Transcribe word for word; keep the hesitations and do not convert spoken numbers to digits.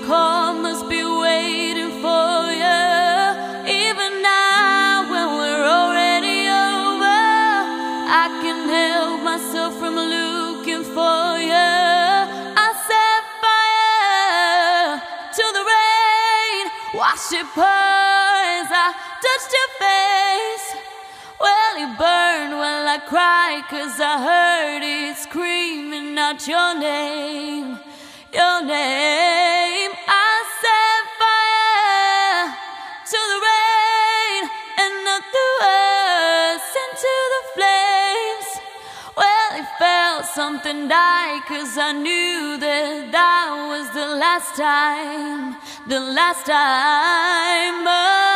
call must be waiting for you. Even now when we're already over, I can help myself from looking for you. I set fire to the rain, watch it pour as I touched your face. Well, it burned while I cried, 'cause I heard it screaming out your name, your name. I set fire to the rain and I threw us into the flames. Well, it felt something die, 'cause I knew that that was the last time, the last time. Oh,